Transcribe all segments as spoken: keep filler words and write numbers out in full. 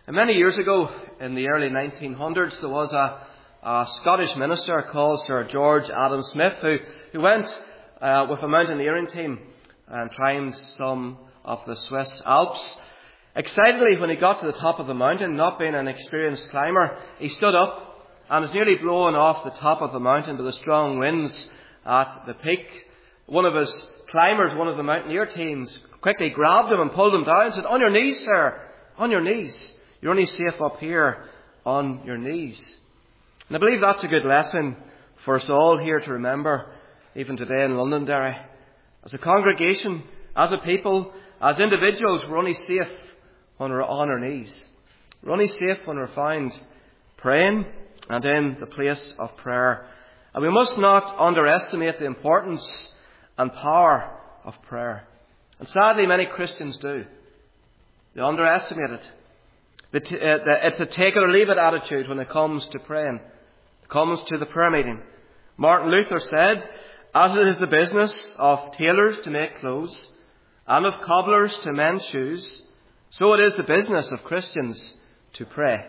And many years ago, in the early nineteen hundreds, there was a, a Scottish minister called Sir George Adam Smith who, who went uh, with a mountaineering team and climbed some of the Swiss Alps. Excitedly, when he got to the top of the mountain, not being an experienced climber, he stood up and was nearly blown off the top of the mountain by the strong winds at the peak. One of his climbers, one of the mountaineer teams, quickly grabbed him and pulled him down and said, "On your knees, sir, on your knees. You're only safe up here on your knees." And I believe that's a good lesson for us all here to remember, even today in Londonderry. As a congregation, as a people, as individuals, we're only safe when we're on our knees. We're only safe when we're found praying and in the place of prayer. And we must not underestimate the importance and power of prayer. And sadly, many Christians do. They underestimate it. It's a take it or leave it attitude when it comes to praying. It comes to the prayer meeting. Martin Luther said, "As it is the business of tailors to make clothes, and of cobblers to mend shoes, so it is the business of Christians to pray."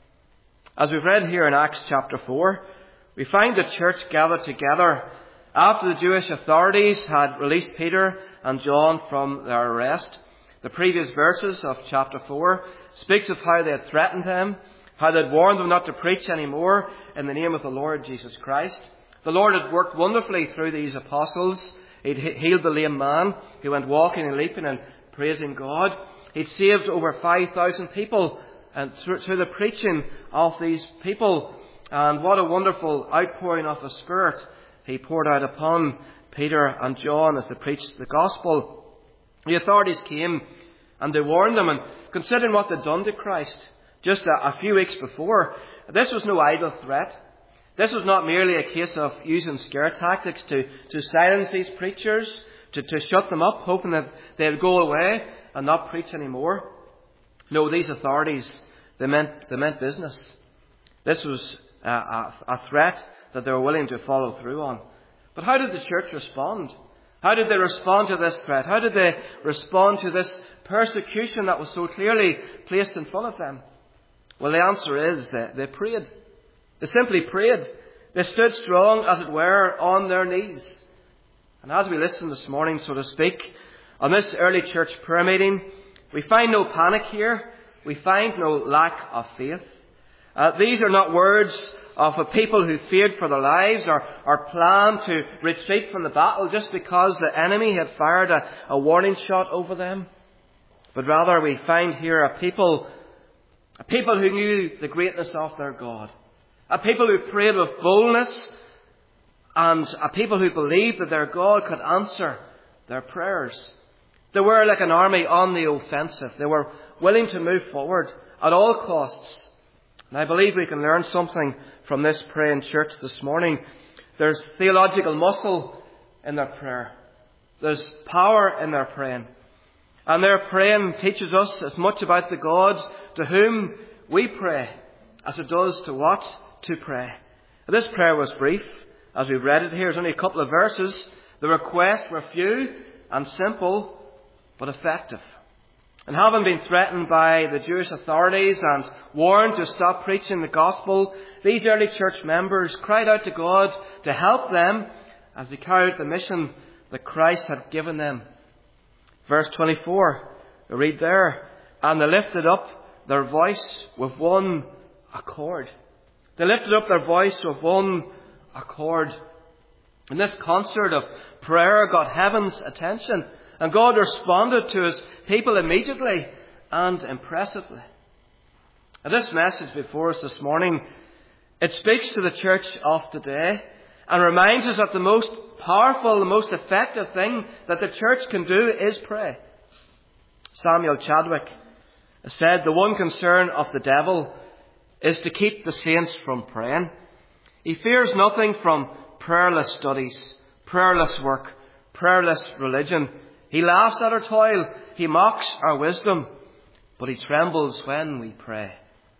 As we've read here in Acts chapter four, we find the church gathered together after the Jewish authorities had released Peter and John from their arrest. The previous verses of chapter four speaks of how they had threatened them, how they had warned them not to preach anymore in the name of the Lord Jesus Christ. The Lord had worked wonderfully through these apostles. He'd healed the lame man who went walking and leaping and praising God. He'd saved over five thousand people and through, through the preaching of these people. And what a wonderful outpouring of the Spirit He poured out upon Peter and John as they preached the gospel. The authorities came and they warned them, and considering what they'd done to Christ just a, a few weeks before, this was no idle threat. This was not merely a case of using scare tactics to, to silence these preachers, to, to shut them up, hoping that they'd go away and not preach anymore. No, these authorities, they meant, they meant business. This was a, a, a threat that they were willing to follow through on. But how did the church respond? How did they respond to this threat? How did they respond to this persecution that was so clearly placed in front of them? Well, the answer is that they prayed. They simply prayed. They stood strong, as it were, on their knees. And as we listen this morning, so to speak, on this early church prayer meeting, we find no panic here. We find no lack of faith. Uh, these are not words of a people who feared for their lives or, or planned to retreat from the battle just because the enemy had fired a, a warning shot over them. But rather we find here a people, a people who knew the greatness of their God. A people who prayed with boldness, and a people who believed that their God could answer their prayers. They were like an army on the offensive. They were willing to move forward at all costs. And I believe we can learn something from this praying church this morning. There's theological muscle in their prayer. There's power in their praying. And their praying teaches us as much about the God to whom we pray as it does to what to pray. This prayer was brief. As we've read it here, there's only a couple of verses. The requests were few and simple, but effective. And having been threatened by the Jewish authorities and warned to stop preaching the gospel, these early church members cried out to God to help them as they carried out the mission that Christ had given them. Verse twenty-four, we read there, "And they lifted up their voice with one accord." They lifted up their voice with one accord. And this concert of prayer got heaven's attention. And God responded to His people immediately and impressively. And this message before us this morning, it speaks to the church of today and reminds us that the most powerful, the most effective thing that the church can do is pray. Samuel Chadwick said the one concern of the devil is to keep the saints from praying. He fears nothing from prayerless studies, prayerless work, prayerless religion. He laughs at our toil. He mocks our wisdom. But he trembles when we pray.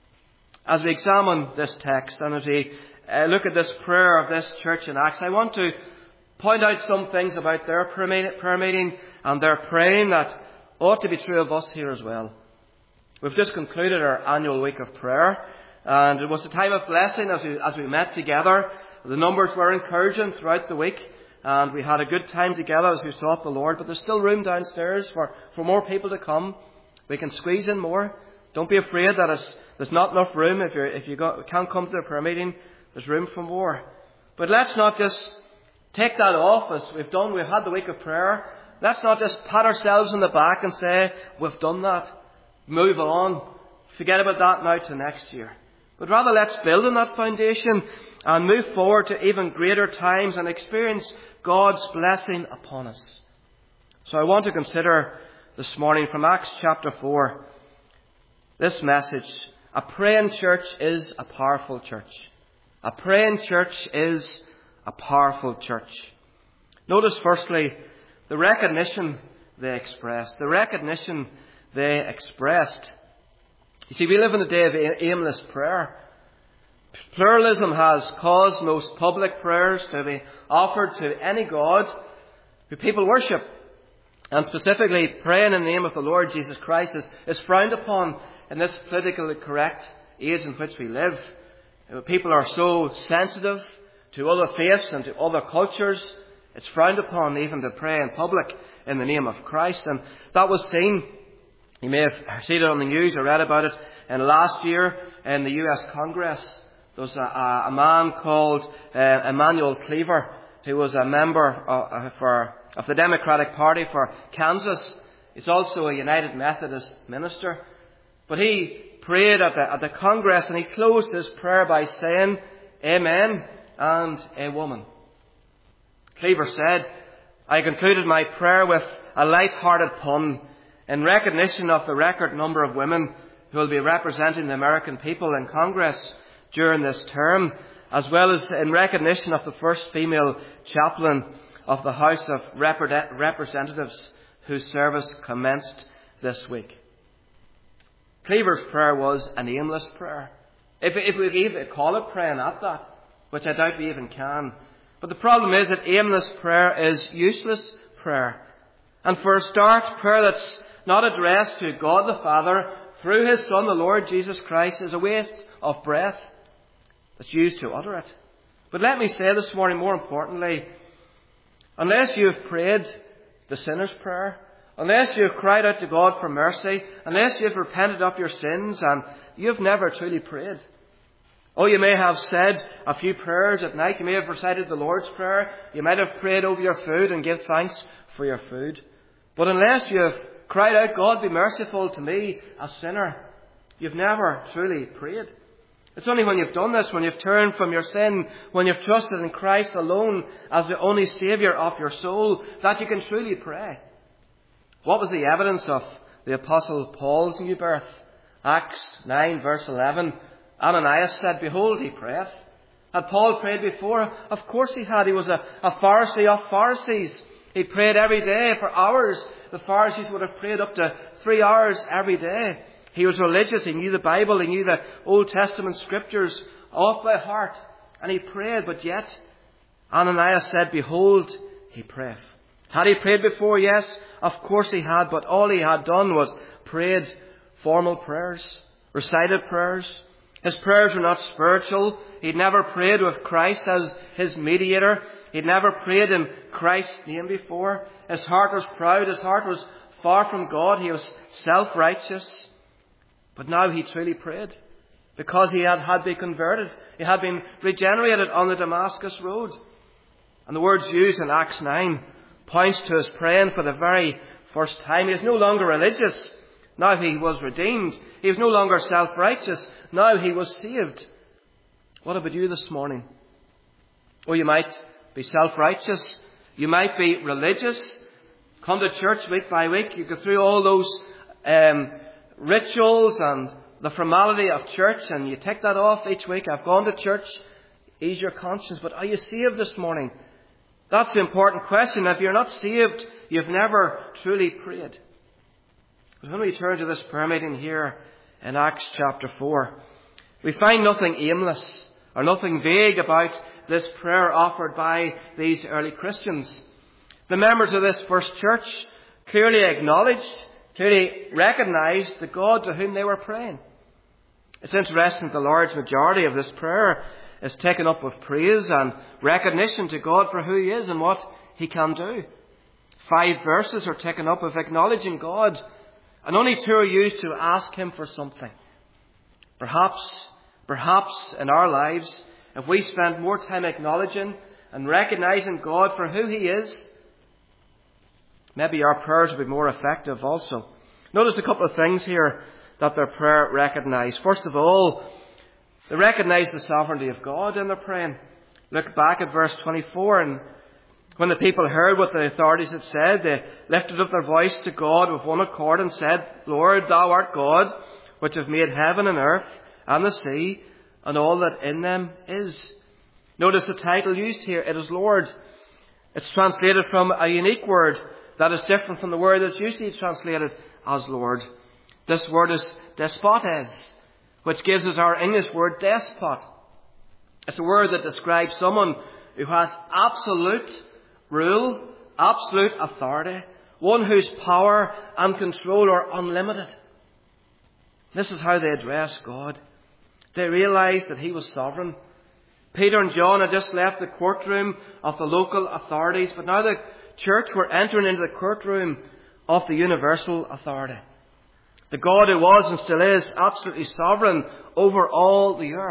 As we examine this text and as we uh, look at this prayer of this church in Acts, I want to point out some things about their prayer meeting and their praying that ought to be true of us here as well. We've just concluded our annual week of prayer, and it was a time of blessing as we, as we met together. The numbers were encouraging throughout the week, and we had a good time together as we sought the Lord. But there's still room downstairs for, for more people to come. We can squeeze in more. Don't be afraid that it's, there's not enough room. If, you're, if you got, can't come to the prayer meeting, there's room for more. But let's not just take that off as we've done. We've had the week of prayer. Let's not just pat ourselves on the back and say, we've done that. Move on. Forget about that now to next year. But rather let's build on that foundation and move forward to even greater times and experience God's blessing upon us. So I want to consider this morning from Acts chapter four, this message: a praying church is a powerful church. A praying church is a powerful church. Notice firstly the recognition they expressed. The recognition they expressed. You see, we live in a day of aimless prayer. Pluralism has caused most public prayers to be offered to any god who people worship. And specifically, praying in the name of the Lord Jesus Christ is, is frowned upon in this politically correct age in which we live. People are so sensitive to other faiths and to other cultures. It's frowned upon even to pray in public in the name of Christ. And that was seen, you may have seen it on the news or read about it, in last year in the U S Congress. There was a, a man called uh, Emanuel Cleaver, who was a member of, for, of the Democratic Party for Kansas. He's also a United Methodist minister. But he prayed at the, at the Congress, and he closed his prayer by saying, "Amen and a woman." Cleaver said, "I concluded my prayer with a light-hearted pun in recognition of the record number of women who will be representing the American people in Congress during this term, as well as in recognition of the first female chaplain of the House of Representatives whose service commenced this week." Cleaver's prayer was an aimless prayer. If, if we even call it praying at that, which I doubt we even can. But the problem is that aimless prayer is useless prayer. And for a start, prayer that's not addressed to God the Father through His Son, the Lord Jesus Christ, is a waste of breath that's used to utter it. But let me say this morning, more importantly, unless you have prayed the sinner's prayer, unless you have cried out to God for mercy, unless you have repented of your sins, and you have never truly prayed. Oh, you may have said a few prayers at night. You may have recited the Lord's Prayer. You might have prayed over your food and give thanks for your food. But unless you have cried out, "God, be merciful to me, a sinner," you've never truly prayed. It's only when you've done this, when you've turned from your sin, when you've trusted in Christ alone as the only Saviour of your soul, that you can truly pray. What was the evidence of the Apostle Paul's new birth? Acts nine verse eleven. Ananias said, "Behold, he prayeth." Had Paul prayed before? Of course he had. He was a, a Pharisee of Pharisees. He prayed every day for hours. The Pharisees would have prayed up to three hours every day. He was religious. He knew the Bible. He knew the Old Testament scriptures off by heart. And he prayed, but yet Ananias said, "Behold, he prayeth." Had he prayed before? Yes, of course he had. But all he had done was prayed formal prayers, recited prayers. His prayers were not spiritual. He'd never prayed with Christ as his mediator. He'd never prayed in Christ's name before. His heart was proud. His heart was far from God. He was self-righteous. But now he truly prayed because he had, had been converted. He had been regenerated on the Damascus road. And the words used in Acts nine points to his praying for the very first time. He is no longer religious. Now he was redeemed. He was no longer self-righteous. Now he was saved. What about you this morning? Oh, you might be self-righteous. You might be religious. Come to church week by week. You go through all those um, rituals and the formality of church, and you take that off each week. I've gone to church. Ease your conscience. But are you saved this morning? That's the important question. If you're not saved, you've never truly prayed. But when we turn to this prayer meeting here in Acts chapter four, we find nothing aimless or nothing vague about this prayer offered by these early Christians. The members of this first church clearly acknowledged clearly recognized the God to whom they were praying. It's interesting the large majority of this prayer is taken up with praise and recognition to God for who He is and what He can do. Five verses are taken up with acknowledging God, and only two are used to ask Him for something. Perhaps, perhaps in our lives, if we spend more time acknowledging and recognizing God for who He is, maybe our prayers will be more effective also. Notice a couple of things here that their prayer recognised. First of all, they recognised the sovereignty of God in their praying. Look back at verse twenty-four, and when the people heard what the authorities had said, they lifted up their voice to God with one accord and said, Lord, Thou art God, which have made heaven and earth and the sea and all that in them is. Notice the title used here. It is Lord. It's translated from a unique word that is different from the word that's usually translated as Lord. This word is despotes, which gives us our English word despot. It's a word that describes someone who has absolute rule, absolute authority, one whose power and control are unlimited. This is how they address God. They realized that He was sovereign. Peter and John had just left the courtroom of the local authorities, but now the church were entering into the courtroom of the universal authority. The God who was and still is absolutely sovereign over all the earth.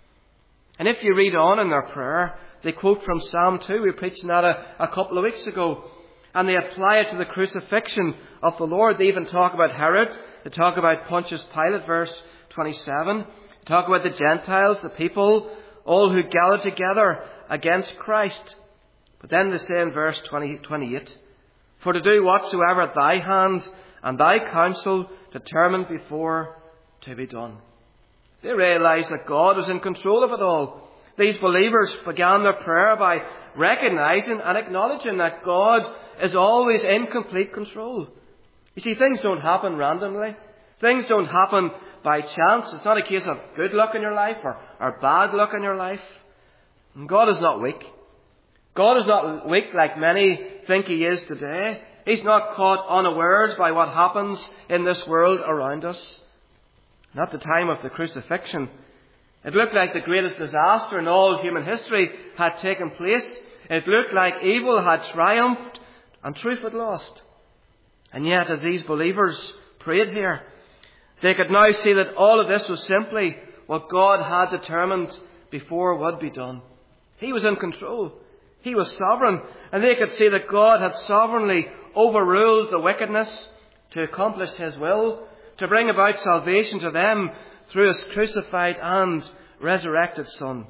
And if you read on in their prayer, they quote from Psalm two. We preached on that a, a couple of weeks ago. And they apply it to the crucifixion of the Lord. They even talk about Herod. They talk about Pontius Pilate, verse twenty-seven. They talk about the Gentiles, the people, all who gathered together against Christ. But then they say in verse twenty, twenty-eight, for to do whatsoever thy hand and thy counsel determined before to be done. They realized that God was in control of it all. These believers began their prayer by recognizing and acknowledging that God is always in complete control. You see, things don't happen randomly. Things don't happen by chance. It's not a case of good luck in your life or, or bad luck in your life. And God is not weak. God is not weak like many think He is today. He's not caught unawares by what happens in this world around us. And at the time of the crucifixion, it looked like the greatest disaster in all human history had taken place. It looked like evil had triumphed and truth had lost. And yet, as these believers prayed here, they could now see that all of this was simply what God had determined before would be done. He was in control. He was sovereign. And they could see that God had sovereignly overruled the wickedness to accomplish His will, to bring about salvation to them through His crucified and resurrected Son.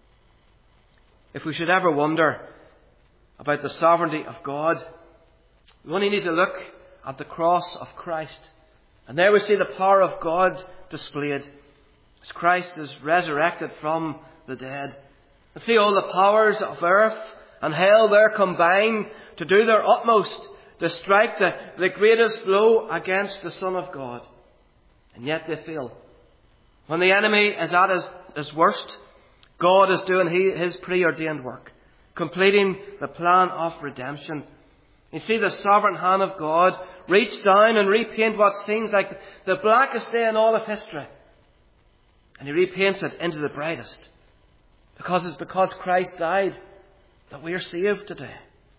If we should ever wonder about the sovereignty of God, we only need to look at the cross of Christ. And there we see the power of God displayed as Christ is resurrected from the dead. And see all the powers of earth and hell there combine to do their utmost to strike the, the greatest blow against the Son of God. And yet they fail. When the enemy is at his, his worst, God is doing he, His preordained work, completing the plan of redemption. You see the sovereign hand of God reach down and repaint what seems like the blackest day in all of history. And He repaints it into the brightest. Because it's because Christ died that we are saved today.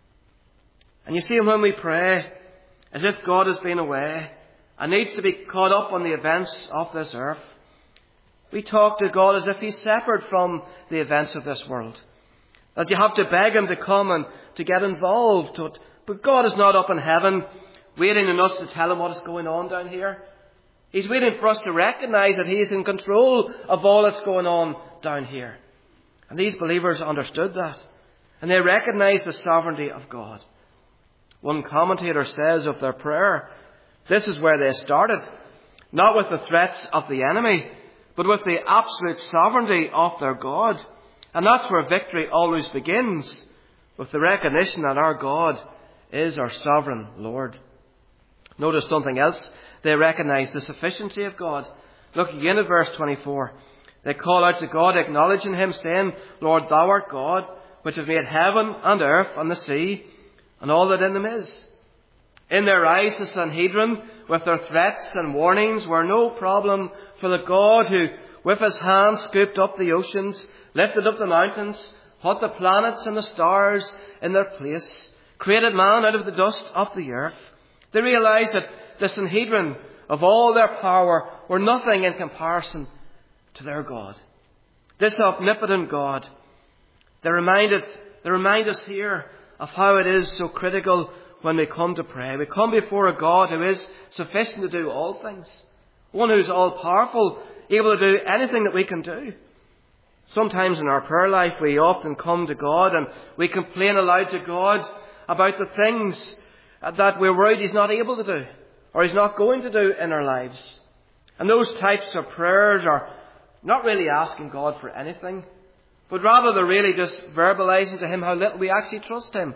And you see, when we pray as if God has been away and needs to be caught up on the events of this earth, we talk to God as if He's separate from the events of this world. That you have to beg Him to come and to get involved. But God is not up in heaven waiting on us to tell Him what is going on down here. He's waiting for us to recognize that He is in control of all that's going on down here. And these believers understood that. And they recognized the sovereignty of God. One commentator says of their prayer, this is where they started. Not with the threats of the enemy, but with the absolute sovereignty of their God. And that's where victory always begins, with the recognition that our God is our sovereign Lord. Notice something else. They recognize the sufficiency of God. Look again at verse twenty-four. They call out to God, acknowledging Him, saying, Lord, Thou art God, which have made heaven and earth and the sea, and all that in them is. In their eyes, the Sanhedrin with their threats and warnings were no problem for the God who, with his hand, scooped up the oceans, lifted up the mountains, put the planets and the stars in their place, created man out of the dust of the earth. They realized that the Sanhedrin, of all their power, were nothing in comparison to their God. This omnipotent God. They reminded, they remind us here of how it is so critical when we come to pray. We come before a God who is sufficient to do all things. One who's all-powerful, able to do anything that we can do. Sometimes in our prayer life we often come to God and we complain aloud to God about the things that we're worried He's not able to do or He's not going to do in our lives. And those types of prayers are not really asking God for anything, but rather they're really just verbalizing to Him how little we actually trust Him.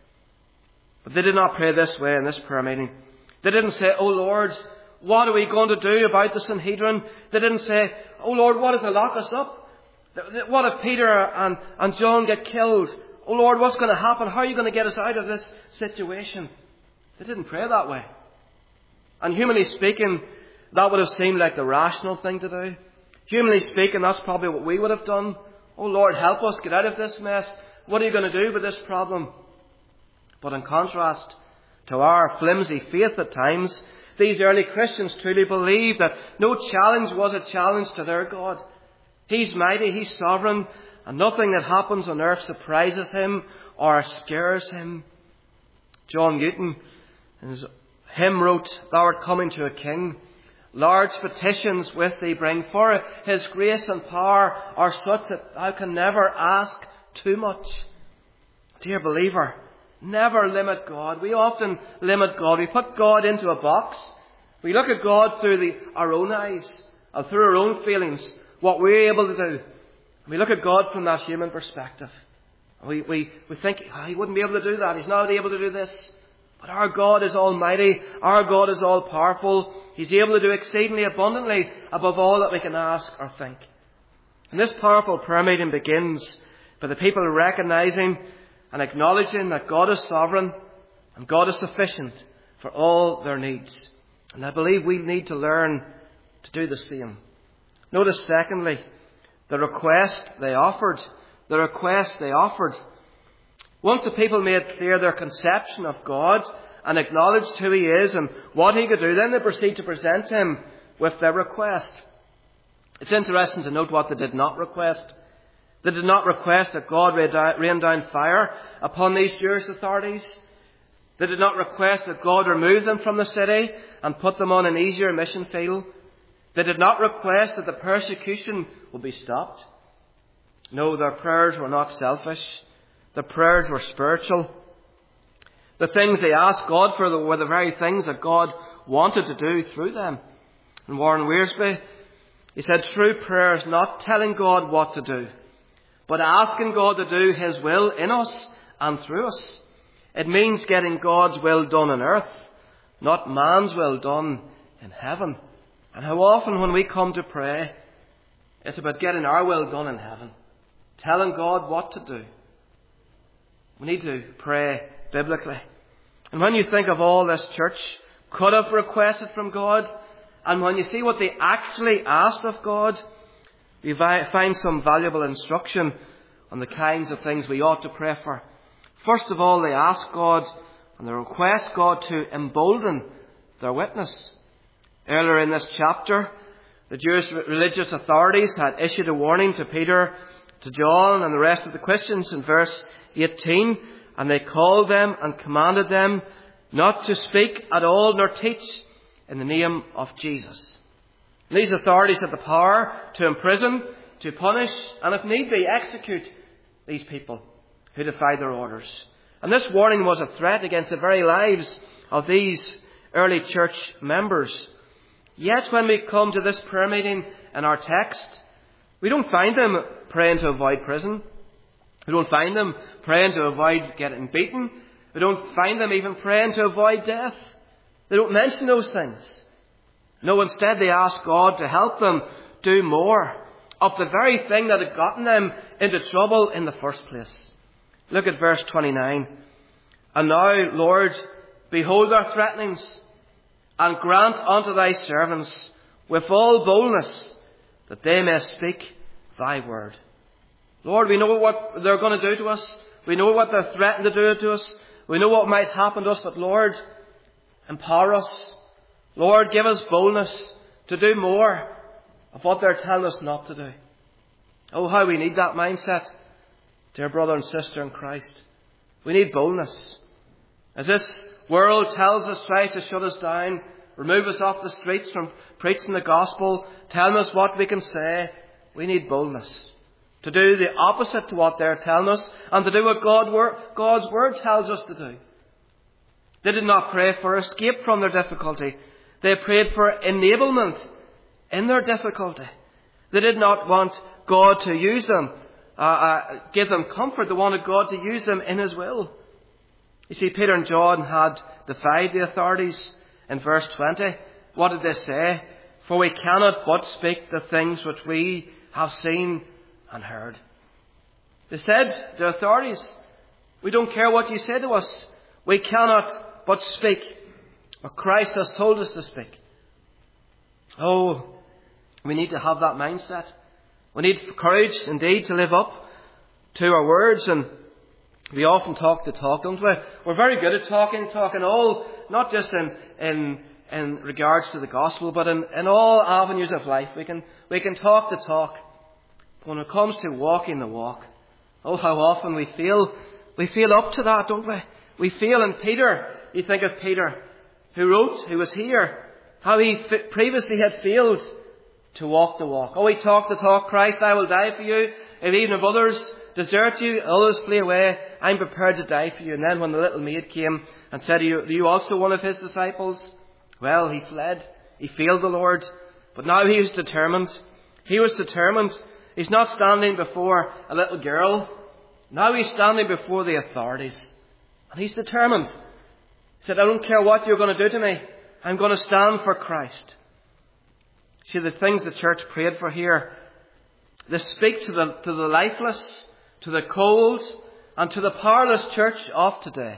But they did not pray this way in this prayer meeting. They didn't say, "Oh Lord, what are we going to do about the Sanhedrin?" They didn't say, "Oh Lord, what if they lock us up? What if Peter and, and John get killed? Oh Lord, what's going to happen? How are you going to get us out of this situation?" They didn't pray that way. And humanly speaking, that would have seemed like the rational thing to do. Humanly speaking, that's probably what we would have done. "Oh Lord, help us get out of this mess. What are you going to do with this problem?" But in contrast to our flimsy faith at times, these early Christians truly believed that no challenge was a challenge to their God. He's mighty, He's sovereign, and nothing that happens on earth surprises Him or scares Him. John Newton, in his hymn, wrote, "Thou art coming to a king. Large petitions with thee bring, for His grace and power are such that thou can never ask too much." Dear believer, never limit God. We often limit God. We put God into a box. We look at God through the, our own eyes, or through our own feelings, what we're able to do. We look at God from that human perspective. We, we, we think, oh, He wouldn't be able to do that. He's not able to do this. But our God is almighty. Our God is all powerful. He's able to do exceedingly abundantly above all that we can ask or think. And this powerful prayer meeting begins by the people recognizing and acknowledging that God is sovereign and God is sufficient for all their needs. And I believe we need to learn to do the same. Notice secondly, the request they offered. The request they offered. Once the people made clear their conception of God and acknowledged who He is and what He could do, then they proceed to present Him with their request. It's interesting to note what they did not request. They did not request that God rain down fire upon these Jewish authorities. They did not request that God remove them from the city and put them on an easier mission field. They did not request that the persecution would be stopped. No, their prayers were not selfish. Their prayers were spiritual. The things they asked God for were the very things that God wanted to do through them. And Warren Wiersbe, he said, "True prayer is not telling God what to do, but asking God to do His will in us and through us. It means getting God's will done on earth, not man's will done in heaven." And how often when we come to pray, it's about getting our will done in heaven, telling God what to do. We need to pray biblically. And when you think of all this church could have requested from God, and when you see what they actually asked of God, you find some valuable instruction on the kinds of things we ought to pray for. First of all, they ask God and they request God to embolden their witness. Earlier in this chapter, the Jewish religious authorities had issued a warning to Peter, to John and the rest of the Christians in verse eighteen, and they called them and commanded them not to speak at all nor teach in the name of Jesus. And these authorities had the power to imprison, to punish, and if need be, execute these people who defied their orders. And this warning was a threat against the very lives of these early church members. Yet when we come to this prayer meeting in our text, we don't find them praying to avoid prison. We don't find them praying to avoid getting beaten. We don't find them even praying to avoid death. They don't mention those things. No, instead they ask God to help them do more of the very thing that had gotten them into trouble in the first place. Look at verse twenty-nine. "And now, Lord, behold our threatenings, and grant unto thy servants with all boldness that they may speak thy word. Lord, we know what they're going to do to us. We know what they're threatening to do to us. We know what might happen to us, but Lord, empower us. Lord, give us boldness to do more of what they're telling us not to do. Oh, how we need that mindset, dear brother and sister in Christ. We need boldness. As this world tells us, tries to shut us down, remove us off the streets from preaching the gospel, telling us what we can say, we need boldness to do the opposite to what they're telling us and to do what God, God's word tells us to do. They did not pray for escape from their difficulty. They prayed for enablement in their difficulty. They did not want God to use them, uh, uh, give them comfort. They wanted God to use them in His will. You see, Peter and John had defied the authorities in verse twenty. What did they say? For we cannot but speak the things which we have seen and heard. They said, the authorities, we don't care what you say to us. We cannot but speak what Christ has told us to speak. Oh, we need to have that mindset. We need courage indeed to live up to our words, and we often talk the talk, don't we? We're very good at talking, talking all, not just in in, in regards to the gospel, but in, in all avenues of life. We can we can talk the talk. When it comes to walking the walk, oh, how often we feel we feel up to that, don't we? We feel in Peter. You think of Peter, who wrote, who was here, how he previously had failed to walk the walk. Oh, he talked the talk, Christ, I will die for you. If even if others desert you, others flee away, I'm prepared to die for you. And then when the little maid came and said, are you, are you also one of his disciples? Well, he fled. He failed the Lord. But now he was determined. He was determined. He's not standing before a little girl. Now he's standing before the authorities. And he's determined. He said, I don't care what you're going to do to me. I'm going to stand for Christ. See, the things the church prayed for here, they speak to the, to the lifeless, to the cold, and to the powerless church of today.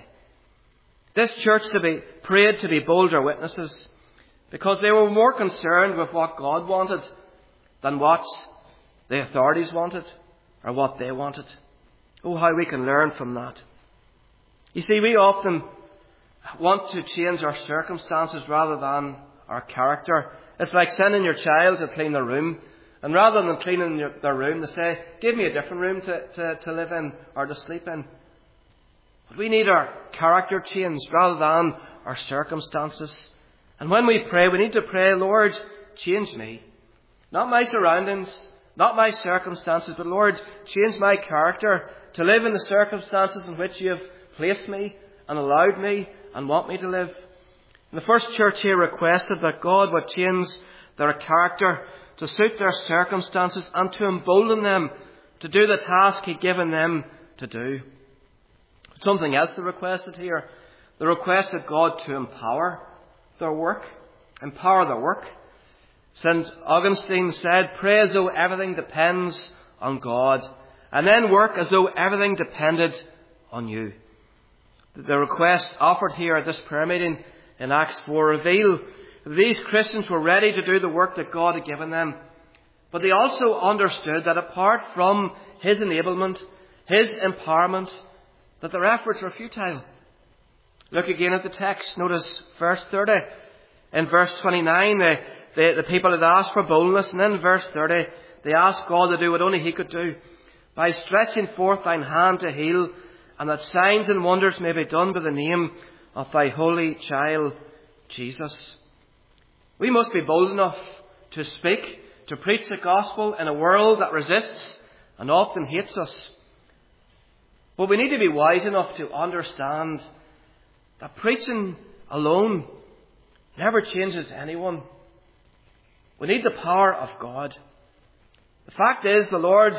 This church to be prayed to be bolder witnesses because they were more concerned with what God wanted than what the authorities wanted or what they wanted. Oh, how we can learn from that. You see, we often want to change our circumstances rather than our character. It's like sending your child to clean their room. And rather than cleaning your, their room, they say, give me a different room to, to, to live in or to sleep in. But we need our character changed rather than our circumstances. And when we pray, we need to pray, Lord, change me. Not my surroundings, not my circumstances, but Lord, change my character to live in the circumstances in which you have placed me and allowed me and want me to live. And the first church here requested that God would change their character to suit their circumstances and to embolden them to do the task He'd given them to do. Something else they requested here. They requested God to empower their work. Empower their work. Saint Augustine said, pray as though everything depends on God, and then work as though everything depended on you. The request offered here at this prayer meeting in Acts four reveal that these Christians were ready to do the work that God had given them. But they also understood that apart from His enablement, His empowerment, that their efforts were futile. Look again at the text. Notice verse thirty. In verse twenty-nine, the, the, the people had asked for boldness. And then in verse thirty, they asked God to do what only He could do. By stretching forth thine hand to heal, and that signs and wonders may be done by the name of thy holy child, Jesus. We must be bold enough to speak, to preach the gospel in a world that resists and often hates us. But we need to be wise enough to understand that preaching alone never changes anyone. We need the power of God. The fact is, the Lord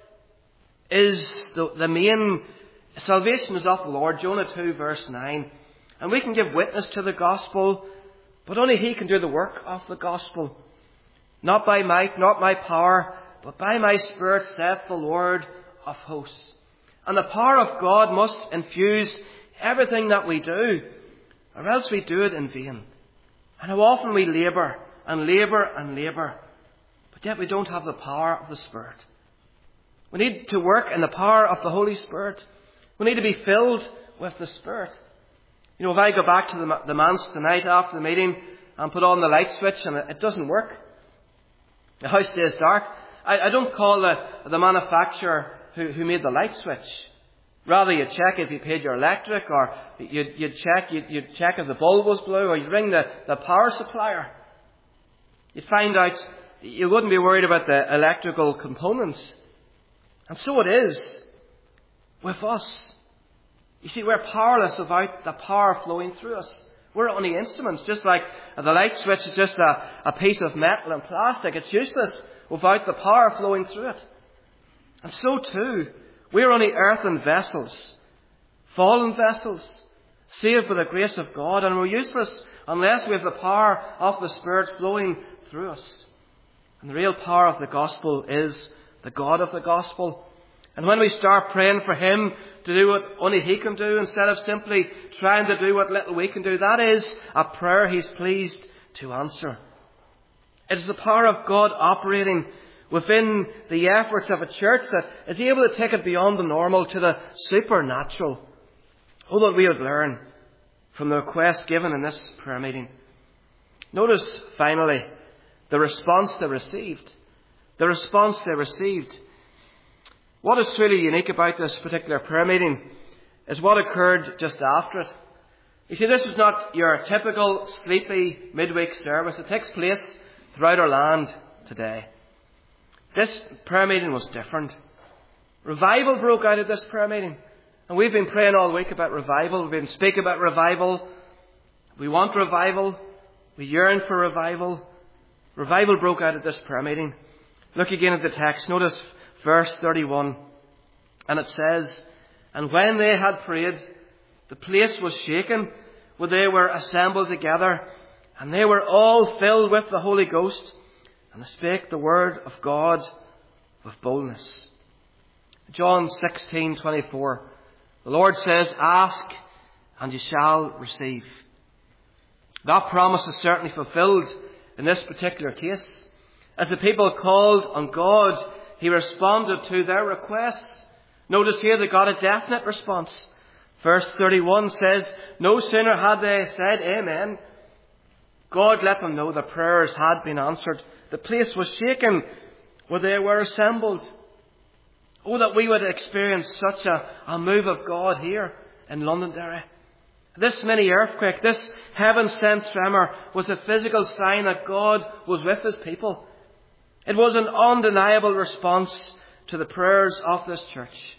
is the, the main... Salvation is of the Lord, Jonah two verse nine. And we can give witness to the gospel, but only He can do the work of the gospel. Not by might, not by power, but by my Spirit, saith the Lord of hosts. And the power of God must infuse everything that we do, or else we do it in vain. And how often we labour and labour and labour, but yet we don't have the power of the Spirit. We need to work in the power of the Holy Spirit. We need to be filled with the Spirit. You know, if I go back to the, the manse tonight after the meeting and put on the light switch and it, it doesn't work, the house stays dark, I, I don't call the, the manufacturer who, who made the light switch. Rather, you'd check if you paid your electric, or you'd, you'd check you'd, you'd check if the bulb was blue, or you'd ring the, the power supplier. You'd find out you wouldn't be worried about the electrical components. And so it is with us. You see, we're powerless without the power flowing through us. We're only instruments, just like the light switch is just a, a piece of metal and plastic. It's useless without the power flowing through it. And so too, we're only earthen vessels, fallen vessels, saved by the grace of God, and we're useless unless we have the power of the Spirit flowing through us. And the real power of the gospel is the God of the gospel. And when we start praying for Him to do what only He can do, instead of simply trying to do what little we can do, that is a prayer He's pleased to answer. It is the power of God operating within the efforts of a church that is able to take it beyond the normal to the supernatural. Oh, that we would learn from the request given in this prayer meeting. Notice, finally, the response they received. The response they received. What is truly unique about this particular prayer meeting is what occurred just after it. You see, this was not your typical sleepy midweek service. It takes place throughout our land today. This prayer meeting was different. Revival broke out at this prayer meeting. And we've been praying all week about revival. We've been speaking about revival. We want revival. We yearn for revival. Revival broke out at this prayer meeting. Look again at the text. Notice verse thirty-one. And it says, "And when they had prayed, the place was shaken, where they were assembled together, and they were all filled with the Holy Ghost, and they spake the word of God with boldness." John sixteen twenty-four. The Lord says, "Ask, and you shall receive." That promise is certainly fulfilled in this particular case. As the people called on God, He responded to their requests. Notice here they got a definite response. Verse thirty-one says, no sooner had they said amen, God let them know their prayers had been answered. The place was shaken where they were assembled. Oh, that we would experience such a, a move of God here in Londonderry. This mini earthquake, this heaven-sent tremor, was a physical sign that God was with His people. It was an undeniable response to the prayers of this church.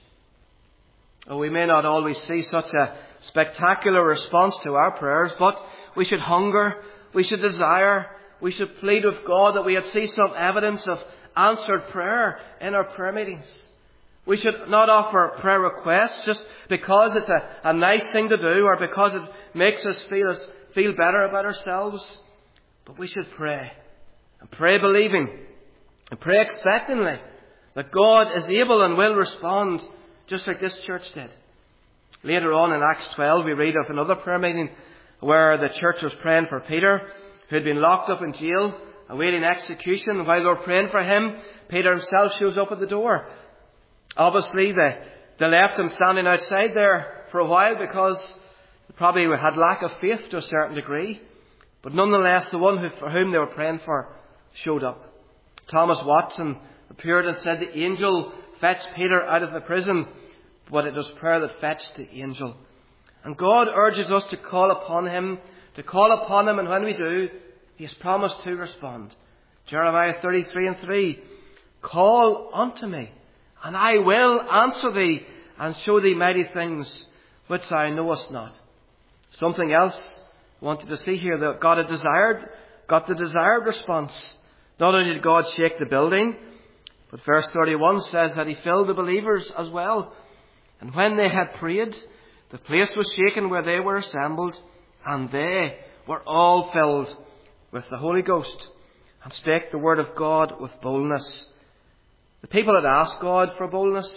Oh, we may not always see such a spectacular response to our prayers, but we should hunger, we should desire, we should plead with God that we would see some evidence of answered prayer in our prayer meetings. We should not offer prayer requests just because it's a, a nice thing to do or because it makes us feel, us feel better about ourselves. But we should pray, and pray believing, and pray expectantly that God is able and will respond just like this church did. Later on in Acts twelve we read of another prayer meeting where the church was praying for Peter, who had been locked up in jail, awaiting execution. While they were praying for him, Peter himself shows up at the door. Obviously, they, they left him standing outside there for a while because they probably had lack of faith to a certain degree. But nonetheless, the one who, for whom they were praying for showed up. Thomas Watson appeared and said the angel fetched Peter out of the prison, but it was prayer that fetched the angel. And God urges us to call upon Him, to call upon Him, and when we do, He has promised to respond. Jeremiah thirty-three and three, "Call unto me, and I will answer thee, and show thee mighty things which thou knowest not." Something else I wanted to see here, that God had desired, got the desired response. Not only did God shake the building, but verse thirty-one says that He filled the believers as well. And when they had prayed, the place was shaken where they were assembled, and they were all filled with the Holy Ghost, and spake the word of God with boldness. The people had asked God for boldness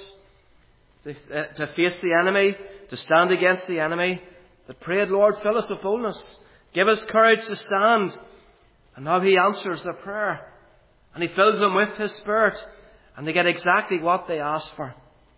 to face the enemy, to stand against the enemy. They prayed, "Lord, fill us with boldness. Give us courage to stand. And now he answers their prayer. And he fills them with his Spirit. And they get exactly what they asked for.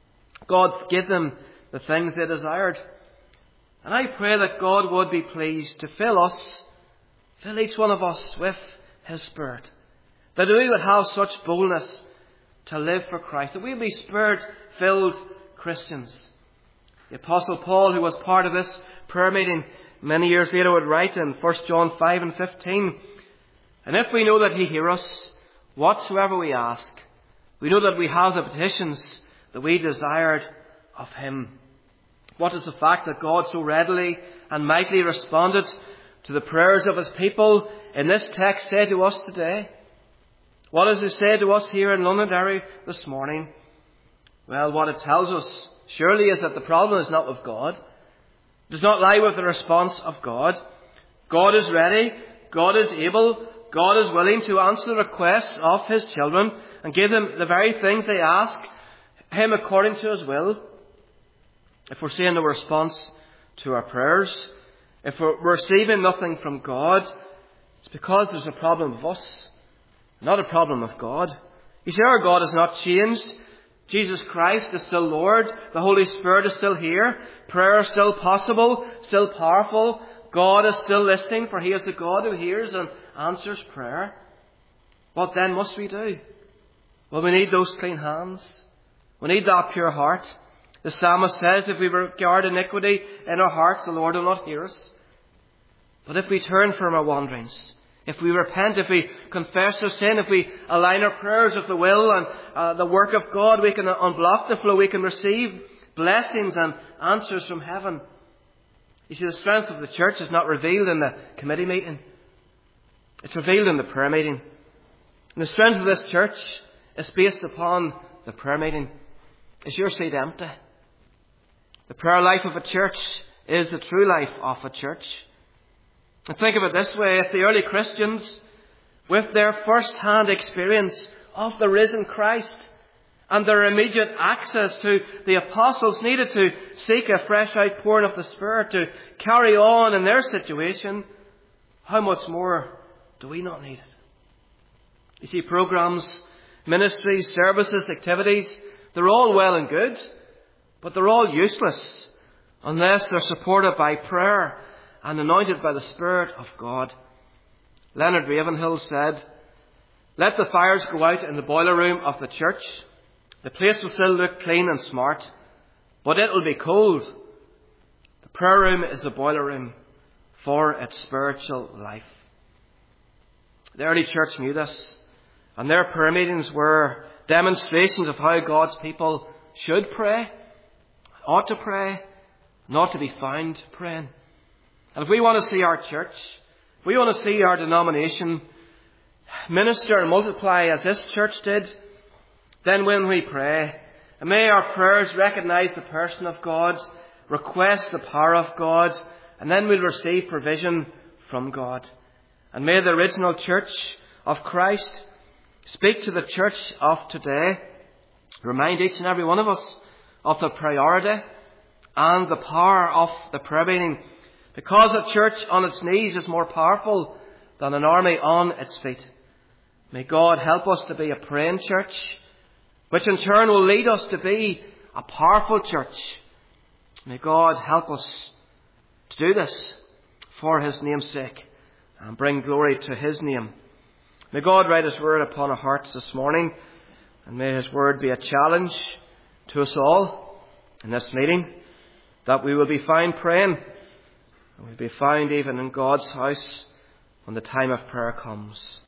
God give them the things they desired. And I pray that God would be pleased to fill us, fill each one of us with his Spirit. That we would have such boldness to live for Christ. That we would be Spirit-filled Christians. The Apostle Paul, who was part of this prayer meeting many years later, would write in First John five and fifteen, and if we know that he hears us, whatsoever we ask, we know that we have the petitions that we desired of him. What is the fact that God so readily and mightily responded to the prayers of his people in this text say to us today? What does it say to us here in Londonderry this morning? Well, what it tells us surely is that the problem is not with God. It does not lie with the response of God. God is ready. God is able. God is willing to answer the requests of his children and give them the very things they ask him according to his will. If we're seeing no response to our prayers, if we're receiving nothing from God, it's because there's a problem with us, not a problem with God. You see, our God has not changed. Jesus Christ is still Lord. The Holy Spirit is still here. Prayer is still possible, still powerful. God is still listening, for he is the God who hears and answers prayer. What then must we do? Well, we need those clean hands. We need that pure heart. The psalmist says, if we regard iniquity in our hearts, the Lord will not hear us. But if we turn from our wanderings, if we repent, if we confess our sin, if we align our prayers with the will and uh, the work of God, we can unblock the flow, we can receive blessings and answers from heaven. You see, the strength of the church is not revealed in the committee meeting. It's revealed in the prayer meeting. And the strength of this church is based upon the prayer meeting. Is your seat empty? The prayer life of a church is the true life of a church. And think of it this way, if the early Christians, with their first-hand experience of the risen Christ and their immediate access to the apostles, needed to seek a fresh outpouring of the Spirit to carry on in their situation, how much more do we not need it? You see, programs, ministries, services, activities, they're all well and good, but they're all useless unless they're supported by prayer and anointed by the Spirit of God. Leonard Ravenhill said, let the fires go out in the boiler room of the church. The place will still look clean and smart, but it will be cold. The prayer room is the boiler room for its spiritual life. The early church knew this, and their prayer meetings were demonstrations of how God's people should pray, ought to pray, not to be found praying. And if we want to see our church, if we want to see our denomination minister and multiply as this church did, then when we pray, and may our prayers recognize the person of God, request the power of God, and then we'll receive provision from God. And may the original church of Christ speak to the church of today, remind each and every one of us of the priority and the power of the prayer meeting, because a church on its knees is more powerful than an army on its feet. May God help us to be a praying church, which in turn will lead us to be a powerful church. May God help us to do this for his name's sake and bring glory to his name. May God write his word upon our hearts this morning, and may his word be a challenge to us all in this meeting, that we will be found praying, and we'll be found even in God's house when the time of prayer comes.